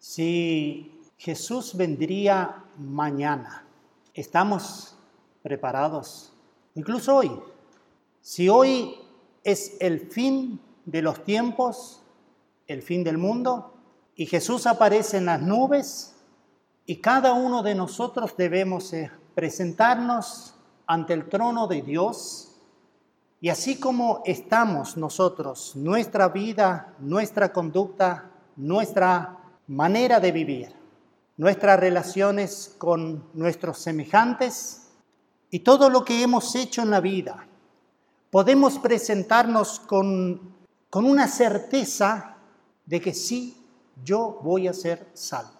Si Jesús vendría mañana, ¿estamos preparados? Incluso hoy. Si hoy es el fin de los tiempos, el fin del mundo, y Jesús aparece en las nubes, y cada uno de nosotros debemos presentarnos ante el trono de Dios, y así como estamos nosotros, nuestra vida, nuestra conducta, nuestra manera de vivir, nuestras relaciones con nuestros semejantes y todo lo que hemos hecho en la vida, podemos presentarnos con una certeza de que sí, yo voy a ser salvo.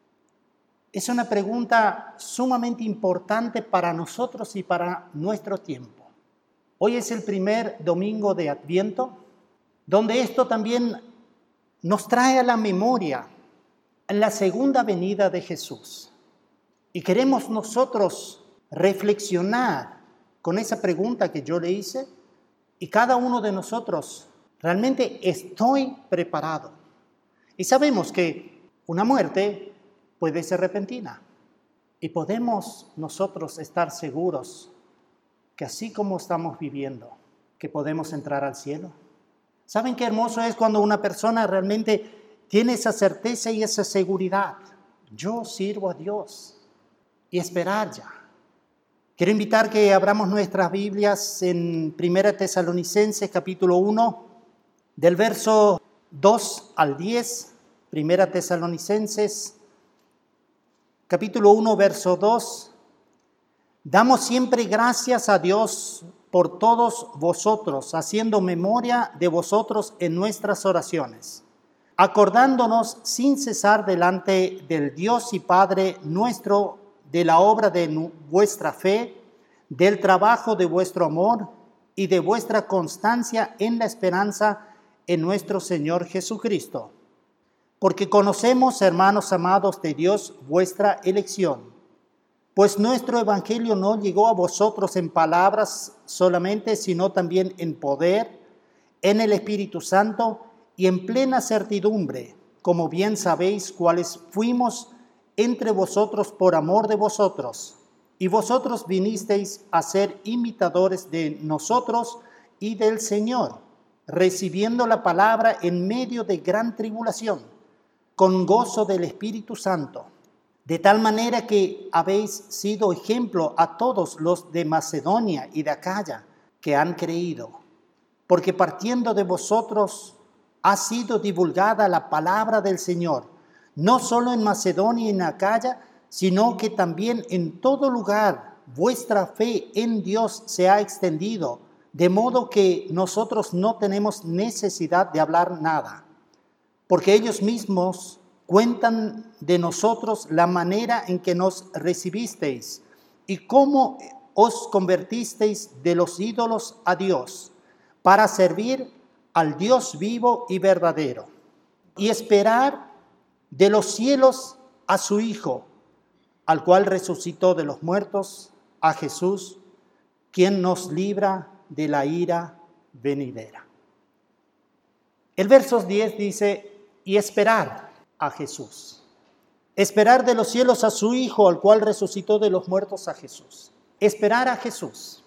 Es una pregunta sumamente importante para nosotros y para nuestro tiempo. Hoy es el primer domingo de Adviento, donde esto también nos trae a la memoria la segunda venida de Jesús. Y queremos nosotros reflexionar con esa pregunta que yo le hice, y cada uno de nosotros, ¿realmente estoy preparado? Y sabemos que una muerte puede ser repentina, y podemos nosotros estar seguros que así como estamos viviendo, que podemos entrar al cielo. ¿Saben qué hermoso es cuando una persona realmente tiene esa certeza y esa seguridad? Yo sirvo a Dios y esperar ya. Quiero invitar que abramos nuestras Biblias en 1 Tesalonicenses capítulo 1, del verso 2 al 10. 1 Tesalonicenses capítulo 1, verso 2. Damos siempre gracias a Dios por todos vosotros, haciendo memoria de vosotros en nuestras oraciones, acordándonos sin cesar delante del Dios y Padre nuestro de la obra de vuestra fe, del trabajo de vuestro amor y de vuestra constancia en la esperanza en nuestro Señor Jesucristo. Porque conocemos, hermanos amados de Dios, vuestra elección. Pues nuestro evangelio no llegó a vosotros en palabras solamente, sino también en poder, en el Espíritu Santo y en plena certidumbre, como bien sabéis cuáles fuimos entre vosotros por amor de vosotros. Y vosotros vinisteis a ser imitadores de nosotros y del Señor, recibiendo la palabra en medio de gran tribulación, con gozo del Espíritu Santo. De tal manera que habéis sido ejemplo a todos los de Macedonia y de Acaya que han creído, porque partiendo de vosotros ha sido divulgada la palabra del Señor, no solo en Macedonia y en Acaya, sino que también en todo lugar vuestra fe en Dios se ha extendido, de modo que nosotros no tenemos necesidad de hablar nada, porque ellos mismos cuentan de nosotros la manera en que nos recibisteis y cómo os convertisteis de los ídolos a Dios para servir al Dios vivo y verdadero y esperar de los cielos a su Hijo, al cual resucitó de los muertos, a Jesús, quien nos libra de la ira venidera. El verso 10 dice, y esperar a Jesús. Esperar de los cielos a su Hijo, al cual resucitó de los muertos, a Jesús. Esperar a Jesús.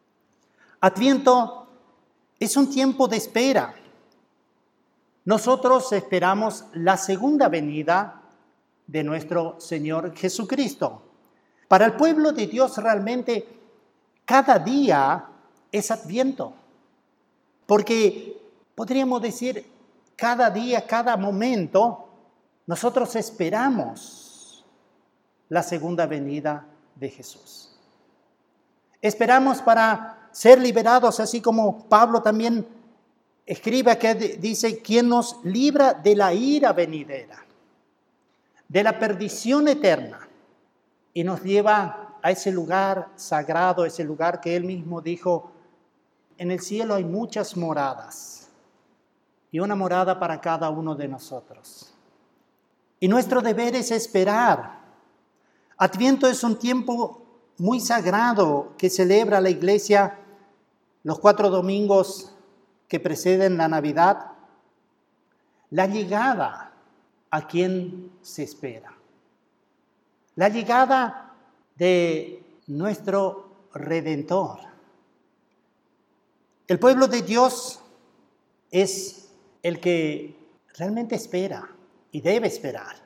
Adviento es un tiempo de espera. Nosotros esperamos la segunda venida de nuestro Señor Jesucristo. Para el pueblo de Dios realmente cada día es Adviento, porque podríamos decir cada día, cada momento, nosotros esperamos la segunda venida de Jesús. Esperamos para ser liberados, así como Pablo también escribe que dice, quien nos libra de la ira venidera, de la perdición eterna, y nos lleva a ese lugar sagrado, ese lugar que él mismo dijo, en el cielo hay muchas moradas, y una morada para cada uno de nosotros. Y nuestro deber es esperar. Adviento es un tiempo muy sagrado que celebra la Iglesia los 4 domingos que preceden la Navidad, la llegada a quien se espera. La llegada de nuestro Redentor. El pueblo de Dios es el que realmente espera y debe esperar.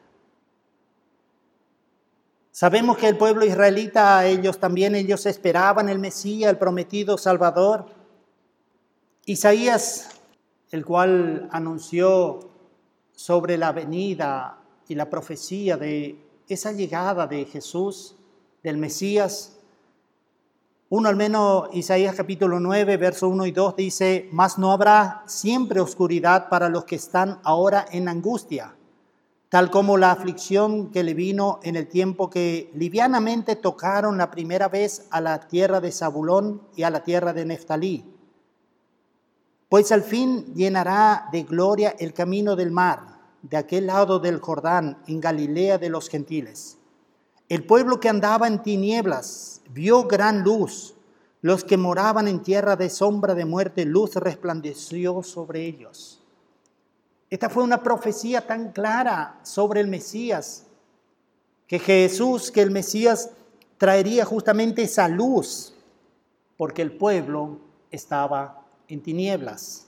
Sabemos que el pueblo israelita, ellos esperaban el Mesías, el prometido Salvador. Isaías, el cual anunció sobre la venida y la profecía de esa llegada de Jesús, del Mesías. Al menos Isaías capítulo 9, verso 1 y 2 dice: «Mas no habrá siempre oscuridad para los que están ahora en angustia, tal como la aflicción que le vino en el tiempo que livianamente tocaron la primera vez a la tierra de Zabulón y a la tierra de Neftalí. Pues al fin llenará de gloria el camino del mar, de aquel lado del Jordán, en Galilea de los gentiles. El pueblo que andaba en tinieblas vio gran luz. Los que moraban en tierra de sombra de muerte, luz resplandeció sobre ellos». Esta fue una profecía tan clara sobre el Mesías, que el Mesías traería justamente esa luz, porque el pueblo estaba en tinieblas.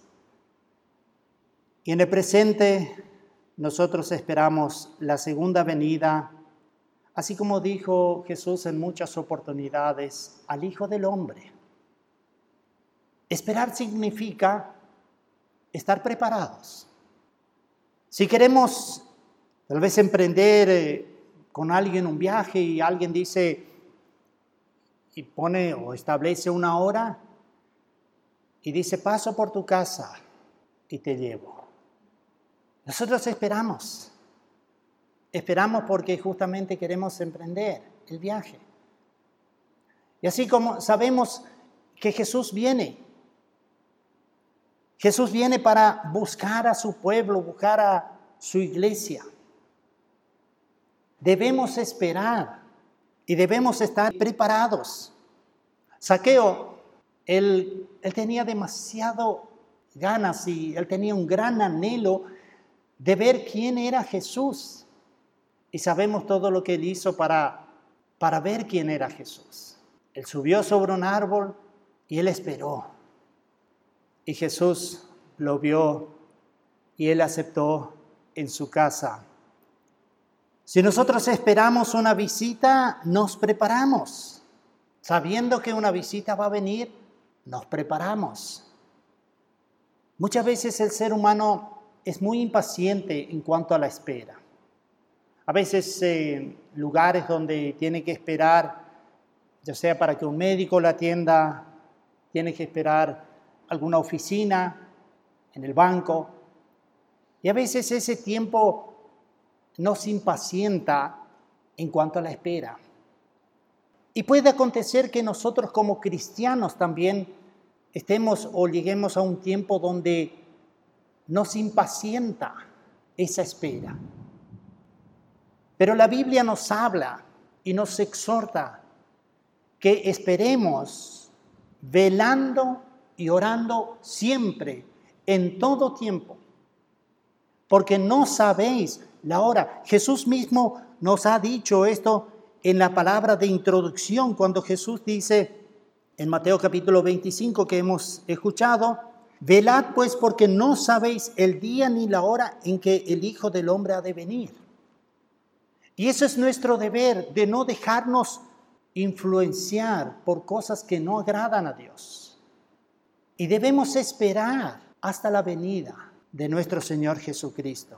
Y en el presente nosotros esperamos la segunda venida, así como dijo Jesús en muchas oportunidades, al Hijo del Hombre. Esperar significa estar preparados. Si queremos tal vez emprender con alguien un viaje y alguien dice y pone o establece una hora y dice: «Paso por tu casa y te llevo». Nosotros esperamos porque justamente queremos emprender el viaje. Y así como sabemos que Jesús viene para buscar a su pueblo, buscar a su iglesia. Debemos esperar y debemos estar preparados. Zaqueo, él tenía demasiado ganas y él tenía un gran anhelo de ver quién era Jesús. Y sabemos todo lo que él hizo para ver quién era Jesús. Él subió sobre un árbol y él esperó. Y Jesús lo vio y él aceptó en su casa. Si nosotros esperamos una visita, nos preparamos. Sabiendo que una visita va a venir, nos preparamos. Muchas veces el ser humano es muy impaciente en cuanto a la espera. A veces lugares donde tiene que esperar, ya sea para que un médico la atienda, tiene que esperar alguna oficina, en el banco. Y a veces ese tiempo nos impacienta en cuanto a la espera. Y puede acontecer que nosotros como cristianos también estemos o lleguemos a un tiempo donde nos impacienta esa espera. Pero la Biblia nos habla y nos exhorta que esperemos velando y orando siempre, en todo tiempo, porque no sabéis la hora. Jesús mismo nos ha dicho esto en la palabra de introducción, cuando Jesús dice en Mateo capítulo 25 que hemos escuchado: «Velad pues, porque no sabéis el día ni la hora en que el Hijo del Hombre ha de venir». Y eso es nuestro deber, de no dejarnos influenciar por cosas que no agradan a Dios. Y debemos esperar hasta la venida de nuestro Señor Jesucristo.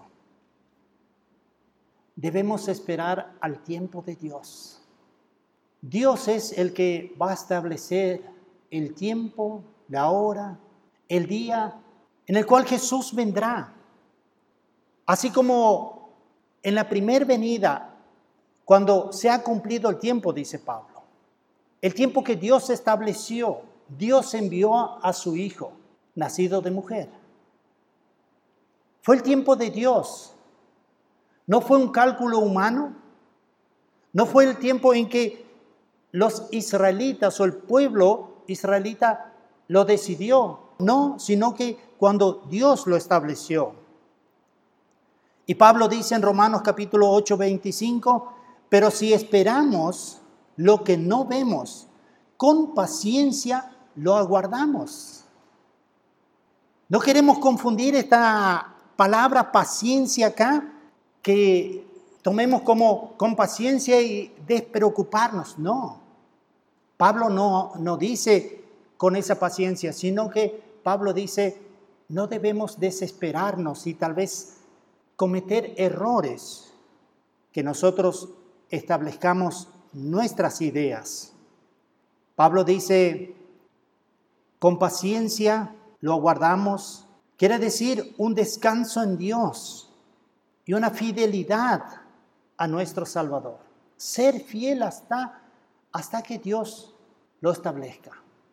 Debemos esperar al tiempo de Dios. Dios es el que va a establecer el tiempo, la hora, el día en el cual Jesús vendrá. Así como en la primera venida, cuando se ha cumplido el tiempo, dice Pablo, el tiempo que Dios estableció, Dios envió a su Hijo, nacido de mujer. Fue el tiempo de Dios. No fue un cálculo humano. No fue el tiempo en que los israelitas o el pueblo israelita lo decidió. No, sino que cuando Dios lo estableció. Y Pablo dice en Romanos capítulo 8, 25, pero si esperamos lo que no vemos, con paciencia lo aguardamos. No queremos confundir esta palabra paciencia acá, que tomemos como con paciencia y despreocuparnos. No, Pablo no dice con esa paciencia, sino que Pablo dice, no debemos desesperarnos y tal vez cometer errores que nosotros establezcamos nuestras ideas. Pablo dice, con paciencia lo aguardamos, quiere decir un descanso en Dios y una fidelidad a nuestro Salvador. Ser fiel hasta que Dios lo establezca.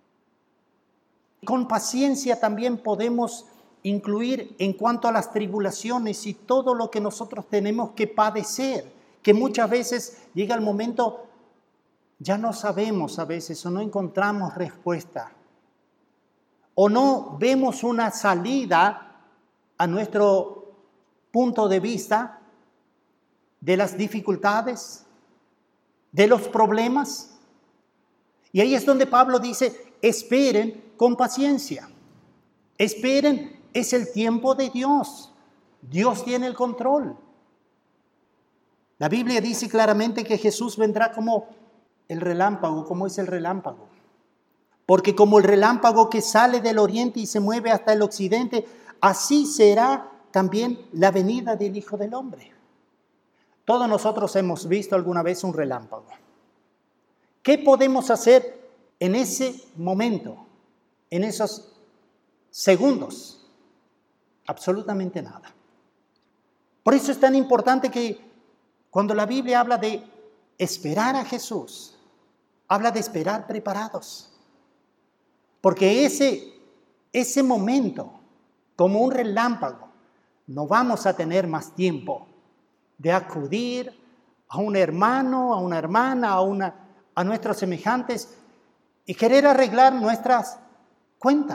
Con paciencia también podemos incluir en cuanto a las tribulaciones y todo lo que nosotros tenemos que padecer, que muchas veces llega el momento, ya no sabemos a veces o no encontramos respuesta, o no vemos una salida a nuestro punto de vista de las dificultades, de los problemas. Y ahí es donde Pablo dice, esperen con paciencia. Esperen, es el tiempo de Dios. Dios tiene el control. La Biblia dice claramente que Jesús vendrá como el relámpago, como es el relámpago. Porque como el relámpago que sale del oriente y se mueve hasta el occidente, así será también la venida del Hijo del Hombre. Todos nosotros hemos visto alguna vez un relámpago. ¿Qué podemos hacer en ese momento, en esos segundos? Absolutamente nada. Por eso es tan importante que cuando la Biblia habla de esperar a Jesús, habla de esperar preparados. Porque ese momento, como un relámpago, no vamos a tener más tiempo de acudir a un hermano, a una hermana, a nuestros semejantes y querer arreglar nuestras cuentas.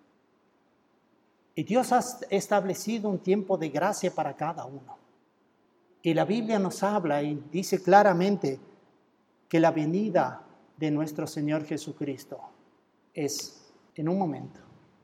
Y Dios ha establecido un tiempo de gracia para cada uno. Y la Biblia nos habla y dice claramente que la venida de nuestro Señor Jesucristo es en un momento.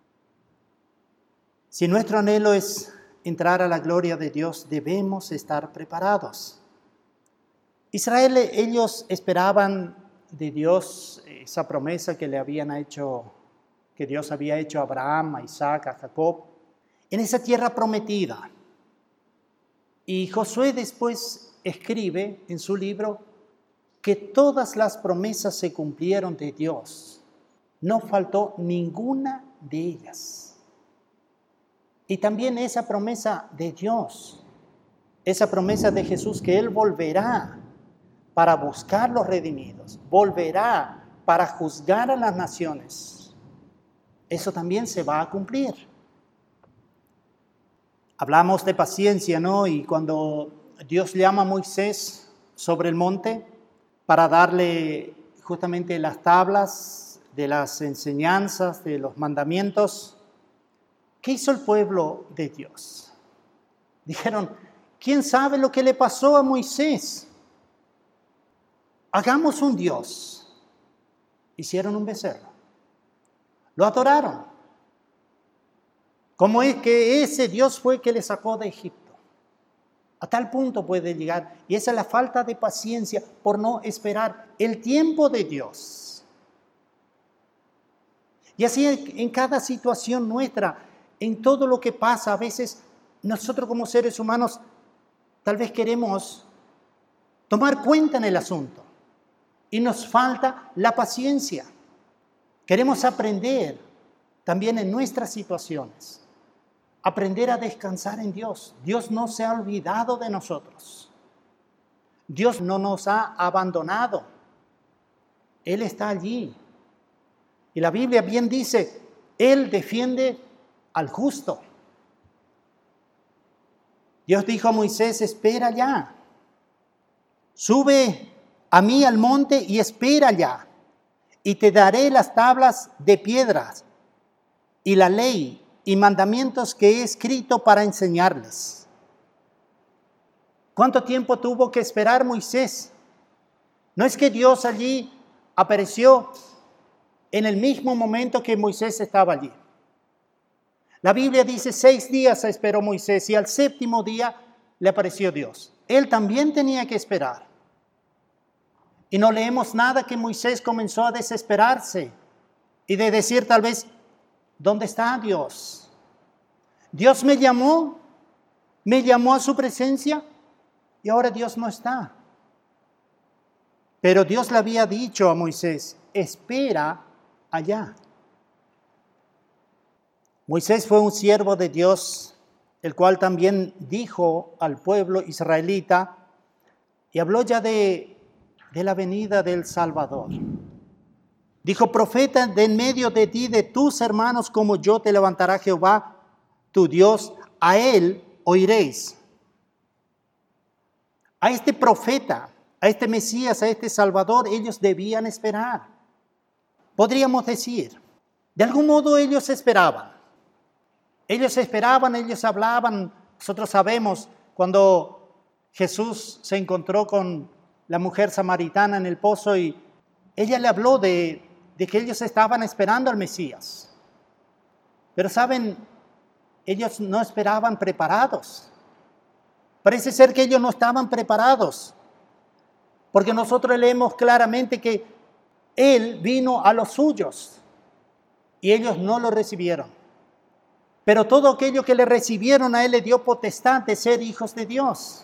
Si nuestro anhelo es entrar a la gloria de Dios, debemos estar preparados. Israel, ellos esperaban de Dios esa promesa que le habían hecho, que Dios había hecho a Abraham, a Isaac, a Jacob, en esa tierra prometida. Y Josué después escribe en su libro que todas las promesas se cumplieron de Dios. No faltó ninguna de ellas. Y también esa promesa de Dios, esa promesa de Jesús que Él volverá para buscar los redimidos, volverá para juzgar a las naciones. Eso también se va a cumplir. Hablamos de paciencia, ¿no? Y cuando Dios llama a Moisés sobre el monte para darle justamente las tablas de las enseñanzas, de los mandamientos, ¿qué hizo el pueblo de Dios? Dijeron, ¿quién sabe lo que le pasó a Moisés? Hagamos un Dios. Hicieron un becerro. Lo adoraron. ¿Cómo es que ese Dios fue que le sacó de Egipto? A tal punto puede llegar. Y esa es la falta de paciencia por no esperar el tiempo de Dios. Y así en cada situación nuestra, en todo lo que pasa, a veces nosotros como seres humanos tal vez queremos tomar cuenta en el asunto. Y nos falta la paciencia. Queremos aprender también en nuestras situaciones. Aprender a descansar en Dios. Dios no se ha olvidado de nosotros. Dios no nos ha abandonado. Él está allí. Y la Biblia bien dice, Él defiende al justo. Dios dijo a Moisés, espera ya. Sube a mí al monte y espera ya. Y te daré las tablas de piedras y la ley y mandamientos que he escrito para enseñarles. ¿Cuánto tiempo tuvo que esperar Moisés? No es que Dios allí apareció en el mismo momento que Moisés estaba allí. La Biblia dice 6 días esperó Moisés y al 7º día le apareció Dios. Él también tenía que esperar. Y no leemos nada que Moisés comenzó a desesperarse y de decir tal vez, ¿dónde está Dios? Dios me llamó a su presencia y ahora Dios no está. Pero Dios le había dicho a Moisés, espera allá. Moisés fue un siervo de Dios, el cual también dijo al pueblo israelita y habló ya de la venida del Salvador. Dijo, profeta, de en medio de ti, de tus hermanos, como yo te levantará Jehová, tu Dios, a él oiréis. A este profeta, a este Mesías, a este Salvador, ellos debían esperar. Podríamos decir, de algún modo ellos esperaban. Ellos esperaban, ellos hablaban. Nosotros sabemos cuando Jesús se encontró con la mujer samaritana en el pozo y ella le habló de que ellos estaban esperando al Mesías. Pero saben, ellos no esperaban preparados. Parece ser que ellos no estaban preparados, porque nosotros leemos claramente que Él vino a los suyos y ellos no lo recibieron. Pero todo aquello que le recibieron a Él le dio potestad de ser hijos de Dios.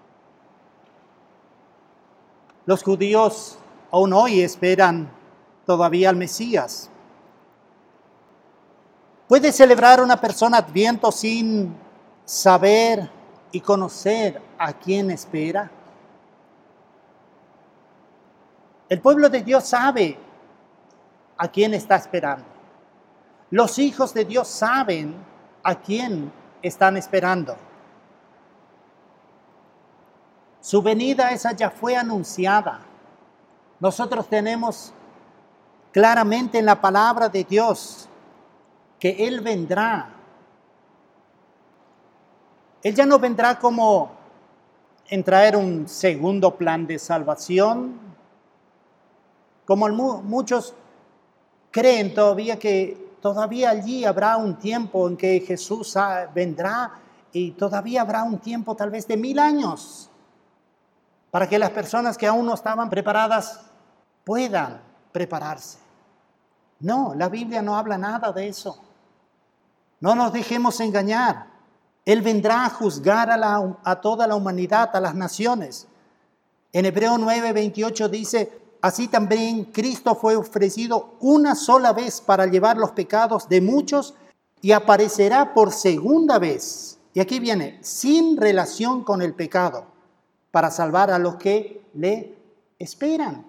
Los judíos aún hoy esperan todavía al Mesías. ¿Puede celebrar una persona Adviento sin saber y conocer a quién espera? El pueblo de Dios sabe a quién está esperando. Los hijos de Dios saben a quién están esperando. Su venida esa ya fue anunciada. Nosotros tenemos claramente en la palabra de Dios que Él vendrá. Él ya no vendrá como en traer un segundo plan de salvación, como muchos creen todavía que todavía allí habrá un tiempo en que Jesús vendrá y todavía habrá un tiempo tal vez de 1000 años para que las personas que aún no estaban preparadas puedan prepararse. No, la Biblia no habla nada de eso. No nos dejemos engañar. Él vendrá a juzgar a toda la humanidad, a las naciones. En Hebreos 9:28 dice, así también Cristo fue ofrecido una sola vez para llevar los pecados de muchos y aparecerá por segunda vez. Y aquí viene, sin relación con el pecado, para salvar a los que le esperan.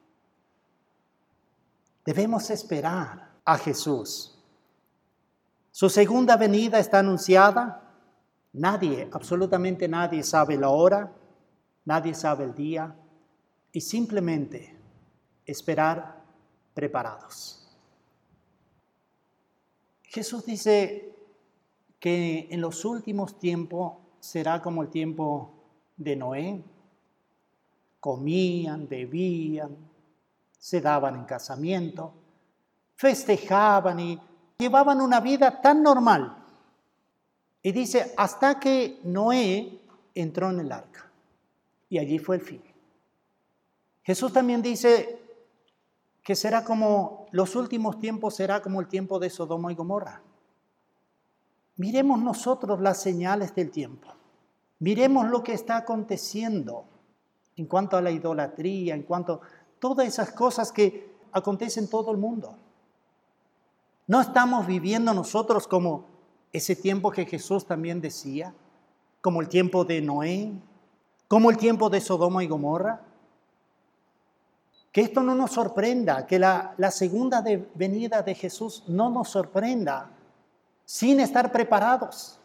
Debemos esperar a Jesús. Su segunda venida está anunciada. Nadie, absolutamente nadie sabe la hora, nadie sabe el día, y simplemente esperar preparados. Jesús dice que en los últimos tiempos será como el tiempo de Noé. Comían, bebían, se daban en casamiento, festejaban y llevaban una vida tan normal. Y dice, hasta que Noé entró en el arca. Y allí fue el fin. Jesús también dice que será como, los últimos tiempos será como el tiempo de Sodoma y Gomorra. Miremos nosotros las señales del tiempo. Miremos lo que está aconteciendo en cuanto a la idolatría, en cuanto a todas esas cosas que acontecen en todo el mundo. No estamos viviendo nosotros como ese tiempo que Jesús también decía, como el tiempo de Noé, como el tiempo de Sodoma y Gomorra. Que esto no nos sorprenda, que la segunda venida de Jesús no nos sorprenda sin estar preparados.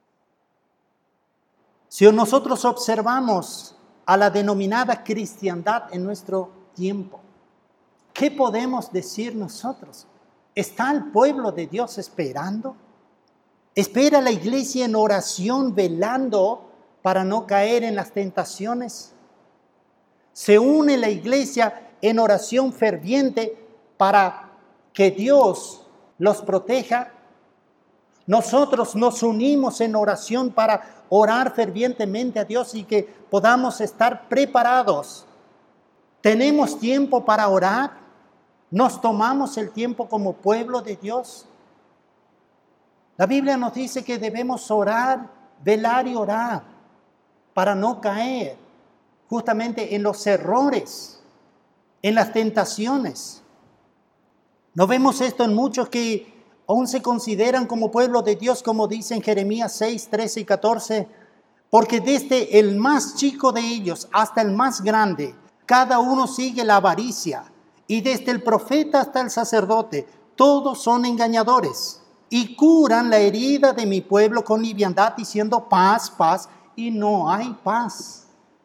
Si nosotros observamos a la denominada cristiandad en nuestro tiempo, ¿qué podemos decir nosotros? ¿Está el pueblo de Dios esperando? ¿Espera la iglesia en oración velando para no caer en las tentaciones. Se une la iglesia en oración ferviente para que Dios los proteja. Nosotros nos unimos en oración para orar fervientemente a Dios y que podamos estar preparados. ¿Tenemos tiempo para orar? ¿Nos tomamos el tiempo como pueblo de Dios? La Biblia nos dice que debemos orar, velar y orar para no caer justamente en los errores, en las tentaciones. No vemos esto en muchos que aún se consideran como pueblo de Dios, como dice en Jeremías 6, 13 y 14, porque desde el más chico de ellos hasta el más grande, cada uno sigue la avaricia, y desde el profeta hasta el sacerdote, todos son engañadores, y curan la herida de mi pueblo con liviandad, diciendo paz, paz, y no hay paz.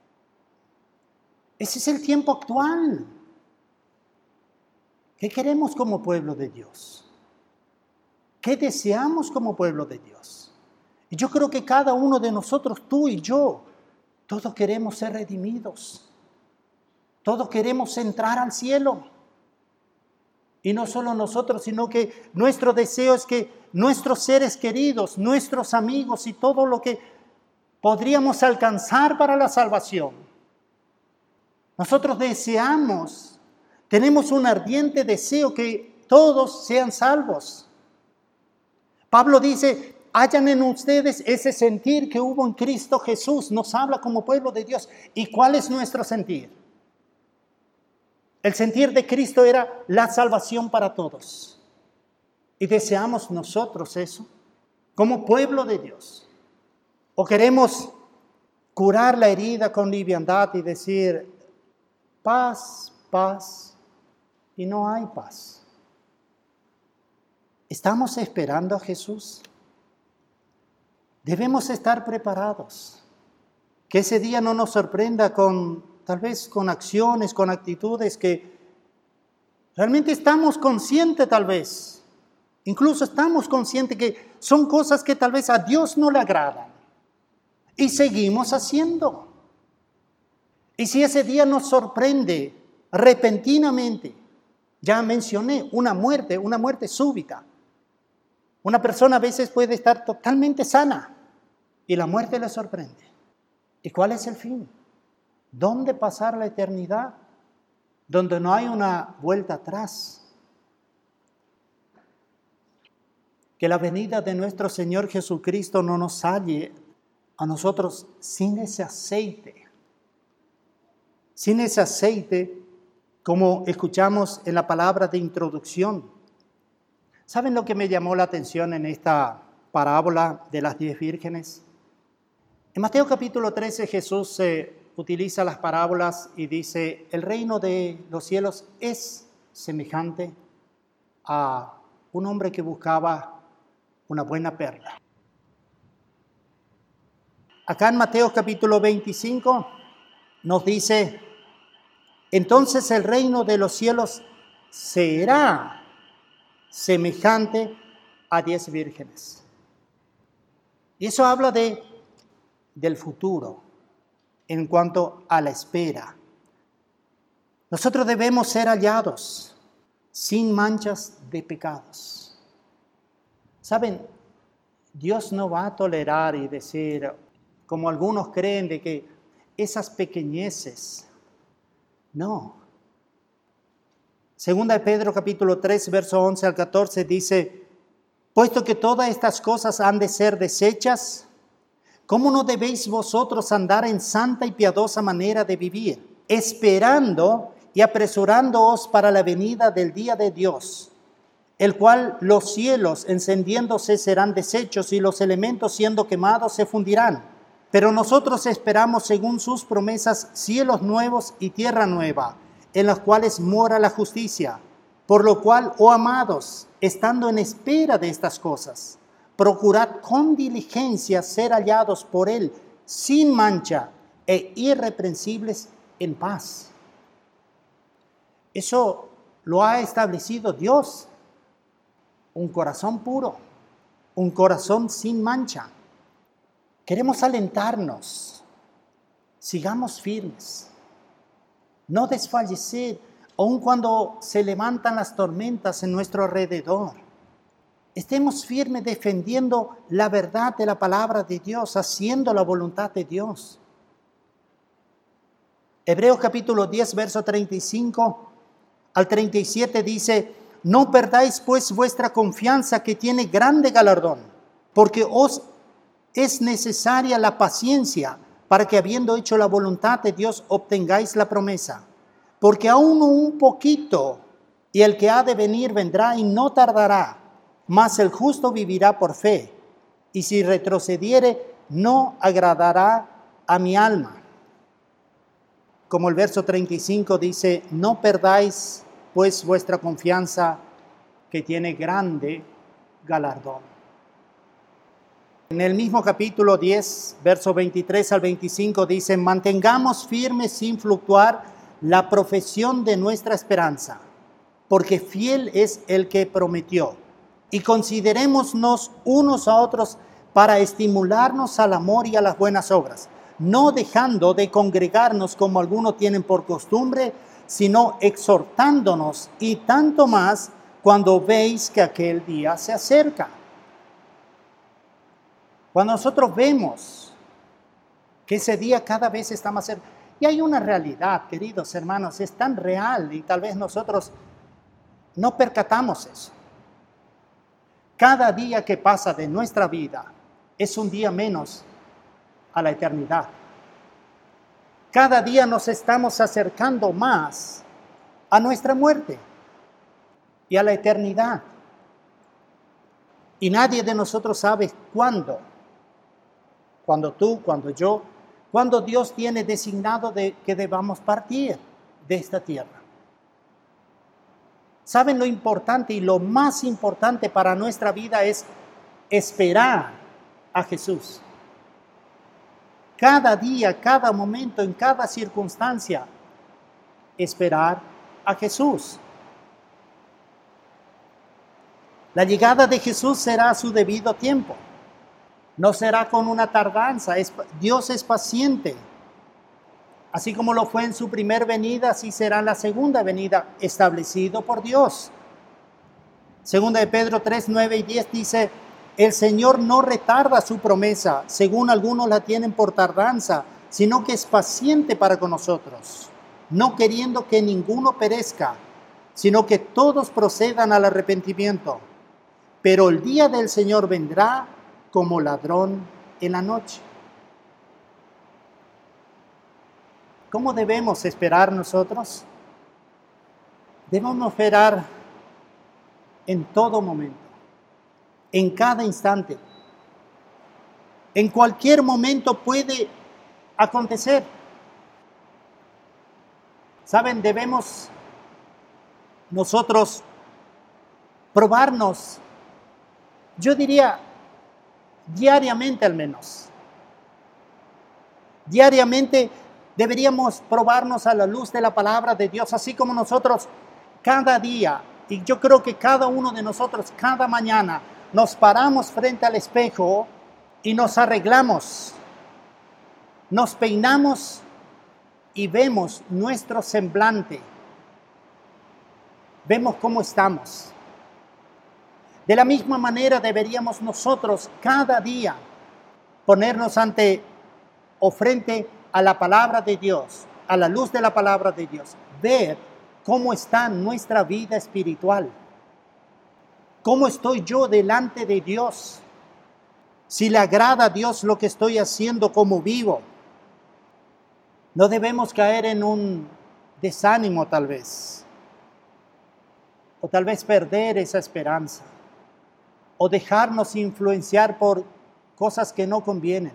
Ese es el tiempo actual. ¿Qué queremos como pueblo de Dios? ¿Qué deseamos como pueblo de Dios? Y yo creo que cada uno de nosotros, tú y yo, todos queremos ser redimidos. Todos queremos entrar al cielo. Y no solo nosotros, sino que nuestro deseo es que nuestros seres queridos, nuestros amigos y todo lo que podríamos alcanzar para la salvación. Nosotros deseamos, tenemos un ardiente deseo que todos sean salvos. Pablo dice, hayan en ustedes ese sentir que hubo en Cristo Jesús. Nos habla como pueblo de Dios. ¿Y cuál es nuestro sentir? El sentir de Cristo era la salvación para todos. ¿Y deseamos nosotros eso como pueblo de Dios? ¿O queremos curar la herida con liviandad y decir paz, paz, y no hay paz? ¿Estamos esperando a Jesús? Debemos estar preparados. Que ese día no nos sorprenda tal vez con acciones, con actitudes que realmente estamos conscientes tal vez. Incluso estamos conscientes que son cosas que tal vez a Dios no le agradan. Y seguimos haciendo. Y si ese día nos sorprende repentinamente, ya mencioné una muerte súbita. Una persona a veces puede estar totalmente sana y la muerte le sorprende. ¿Y cuál es el fin? ¿Dónde pasar la eternidad? Donde no hay una vuelta atrás. Que la venida de nuestro Señor Jesucristo no nos halle a nosotros sin ese aceite. Sin ese aceite, como escuchamos en la palabra de introducción. ¿Saben lo que me llamó la atención en esta parábola de las 10 vírgenes? En Mateo capítulo 13 Jesús utiliza las parábolas y dice, el reino de los cielos es semejante a un hombre que buscaba una buena perla. Acá en Mateo capítulo 25 nos dice, entonces el reino de los cielos será semejante a 10 vírgenes. Y eso habla del futuro en cuanto a la espera. Nosotros debemos ser hallados sin manchas de pecados. ¿Saben? Dios no va a tolerar y decir, como algunos creen, de que esas pequeñeces. No. Segunda de Pedro capítulo 3, verso 11 al 14 dice, puesto que todas estas cosas han de ser deshechas, ¿cómo no debéis vosotros andar en santa y piadosa manera de vivir, esperando y apresurándoos para la venida del día de Dios, el cual los cielos encendiéndose serán deshechos y los elementos siendo quemados se fundirán? Pero nosotros esperamos según sus promesas cielos nuevos y tierra nueva, en las cuales mora la justicia. Por lo cual, oh amados, estando en espera de estas cosas, procurad con diligencia ser hallados por Él, sin mancha e irreprensibles en paz. Eso lo ha establecido Dios. Un corazón puro, un corazón sin mancha. Queremos alentarnos. Sigamos firmes. No desfallecer, aun cuando se levantan las tormentas en nuestro alrededor. Estemos firmes defendiendo la verdad de la palabra de Dios, haciendo la voluntad de Dios. Hebreos capítulo 10, verso 35 al 37 dice: no perdáis pues vuestra confianza, que tiene grande galardón, porque os es necesaria la paciencia, para que habiendo hecho la voluntad de Dios obtengáis la promesa. Porque aún un poquito, y el que ha de venir vendrá y no tardará, mas el justo vivirá por fe, y si retrocediere no agradará a mi alma. Como el verso 35 dice: no perdáis pues vuestra confianza, que tiene grande galardón. En el mismo capítulo 10, verso 23 al 25 dice: mantengamos firmes sin fluctuar la profesión de nuestra esperanza, porque fiel es el que prometió. Y considerémonos unos a otros para estimularnos al amor y a las buenas obras, no dejando de congregarnos como algunos tienen por costumbre, sino exhortándonos, y tanto más cuando veis que aquel día se acerca. Cuando nosotros vemos que ese día cada vez está más cerca, y hay una realidad, queridos hermanos, es tan real y tal vez nosotros no percatamos eso. Cada día que pasa de nuestra vida es un día menos a la eternidad. Cada día nos estamos acercando más a nuestra muerte y a la eternidad. Y nadie de nosotros sabe cuándo. Cuando tú, cuando yo, cuando Dios tiene designado que debamos partir de esta tierra. ¿Saben lo importante y lo más importante para nuestra vida es esperar a Jesús? Cada día, cada momento, en cada circunstancia, esperar a Jesús. La llegada de Jesús será a su debido tiempo. No será con una tardanza. Dios es paciente. Así como lo fue en su primer venida, así será en la segunda venida, establecido por Dios. Segunda de Pedro 3, 9 y 10 dice: el Señor no retarda su promesa, según algunos la tienen por tardanza, sino que es paciente para con nosotros, no queriendo que ninguno perezca, sino que todos procedan al arrepentimiento. Pero el día del Señor vendrá como ladrón en la noche. ¿Cómo debemos esperar nosotros? Debemos esperar en todo momento, en cada instante. En cualquier momento puede acontecer. ¿Saben? Debemos nosotros probarnos, yo diría, diariamente al menos. Diariamente deberíamos probarnos a la luz de la palabra de Dios, así como nosotros cada día, y yo creo que cada uno de nosotros cada mañana nos paramos frente al espejo y nos arreglamos, nos peinamos y vemos nuestro semblante, vemos cómo estamos. De la misma manera deberíamos nosotros cada día ponernos ante o frente a la palabra de Dios, a la luz de la palabra de Dios, ver cómo está nuestra vida espiritual, cómo estoy yo delante de Dios, si le agrada a Dios lo que estoy haciendo, cómo vivo. No debemos caer en un desánimo tal vez, o tal vez perder esa esperanza, o dejarnos influenciar por cosas que no convienen.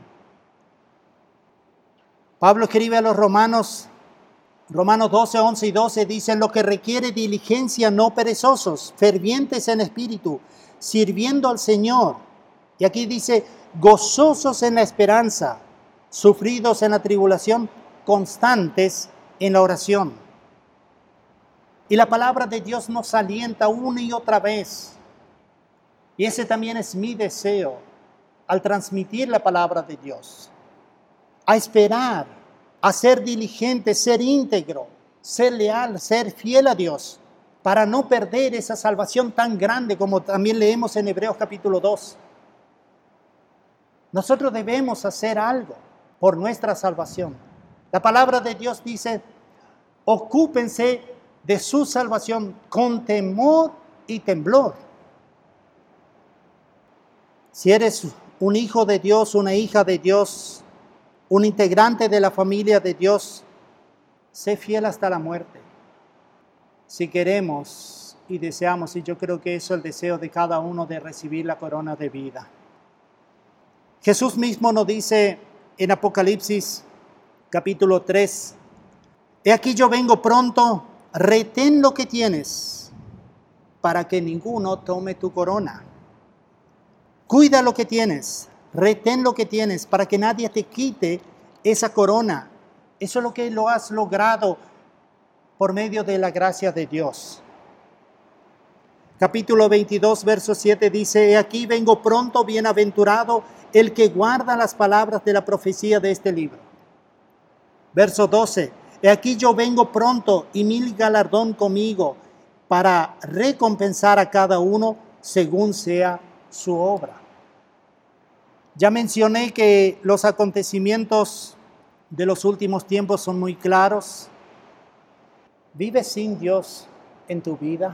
Pablo escribe a los Romanos 12, 11 y 12, dice: lo que requiere diligencia, no perezosos, fervientes en espíritu, sirviendo al Señor. Y aquí dice: gozosos en la esperanza, sufridos en la tribulación, constantes en la oración. Y la palabra de Dios nos alienta una y otra vez. Y ese también es mi deseo al transmitir la palabra de Dios, a esperar, a ser diligente, ser íntegro, ser leal, ser fiel a Dios, para no perder esa salvación tan grande como también leemos en Hebreos capítulo 2. Nosotros debemos hacer algo por nuestra salvación. La palabra de Dios dice, ocúpense de su salvación con temor y temblor. Si eres un hijo de Dios, una hija de Dios, un integrante de la familia de Dios, sé fiel hasta la muerte. Si queremos y deseamos, y yo creo que eso es el deseo de cada uno, de recibir la corona de vida. Jesús mismo nos dice en Apocalipsis capítulo 3, he aquí yo vengo pronto, retén lo que tienes, para que ninguno tome tu corona. Cuida lo que tienes, retén lo que tienes, para que nadie te quite esa corona. Eso es lo que lo has logrado por medio de la gracia de Dios. Capítulo 22, verso 7 dice, he aquí vengo pronto, bienaventurado el que guarda las palabras de la profecía de este libro. Verso 12, he aquí yo vengo pronto y mi galardón conmigo para recompensar a cada uno según sea su obra. Ya mencioné que los acontecimientos de los últimos tiempos son muy claros. ¿Vives sin Dios en tu vida?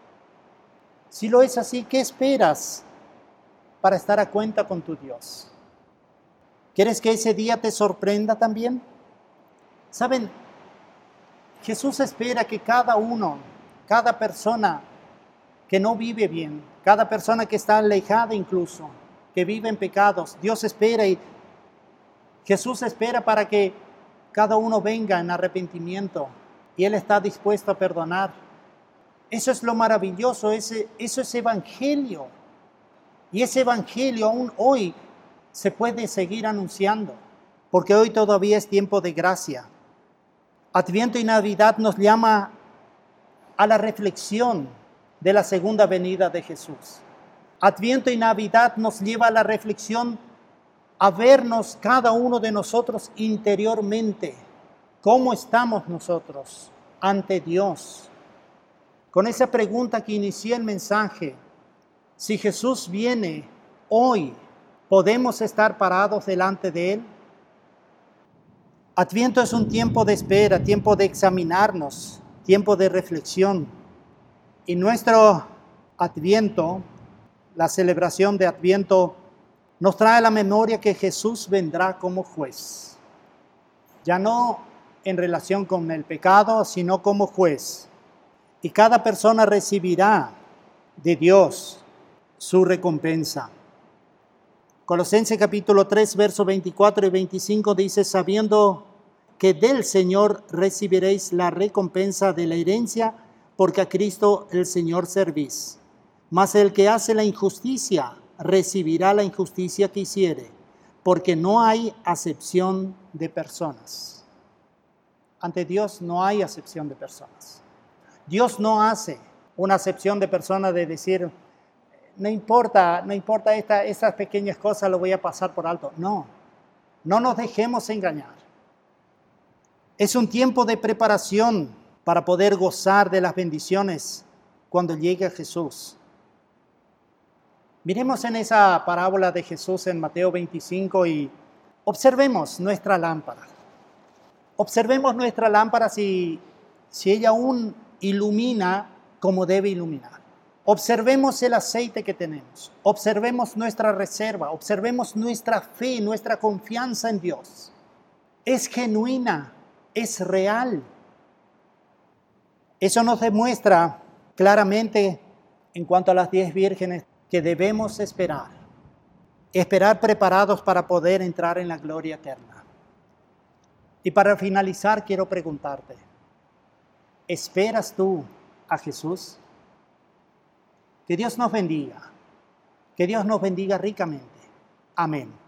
Si lo es así, ¿qué esperas para estar a cuenta con tu Dios? ¿Quieres que ese día te sorprenda también? ¿Saben? Jesús espera que cada uno, cada persona que no vive bien, cada persona que está alejada incluso, que vive en pecados, Dios espera y Jesús espera para que cada uno venga en arrepentimiento y Él está dispuesto a perdonar. Eso es lo maravilloso, eso es evangelio. Y ese evangelio aún hoy se puede seguir anunciando, porque hoy todavía es tiempo de gracia. Adviento y Navidad nos llama a la reflexión de la segunda venida de Jesús. Adviento y Navidad nos lleva a la reflexión, a vernos cada uno de nosotros interiormente. ¿Cómo estamos nosotros ante Dios? Con esa pregunta que inicié el mensaje, si Jesús viene hoy, ¿podemos estar parados delante de Él? Adviento es un tiempo de espera, tiempo de examinarnos, tiempo de reflexión. Y nuestro Adviento, la celebración de Adviento, nos trae a la memoria que Jesús vendrá como juez. Ya no en relación con el pecado, sino como juez. Y cada persona recibirá de Dios su recompensa. Colosenses capítulo 3, versos 24 y 25 dice, sabiendo que del Señor recibiréis la recompensa de la herencia, porque a Cristo el Señor servís. Mas el que hace la injusticia recibirá la injusticia que hiciere, porque no hay acepción de personas. Ante Dios no hay acepción de personas. Dios no hace una acepción de personas de decir, no importa estas pequeñas cosas, lo voy a pasar por alto. No nos dejemos engañar. Es un tiempo de preparación para poder gozar de las bendiciones cuando llegue Jesús. Miremos en esa parábola de Jesús en Mateo 25 y observemos nuestra lámpara. Observemos nuestra lámpara si ella aún ilumina como debe iluminar. Observemos el aceite que tenemos, observemos nuestra reserva, observemos nuestra fe, nuestra confianza en Dios. Es genuina, es real. Eso nos demuestra claramente en cuanto a las 10 vírgenes que debemos esperar preparados para poder entrar en la gloria eterna. Y para finalizar quiero preguntarte, ¿esperas tú a Jesús? Que Dios nos bendiga ricamente. Amén.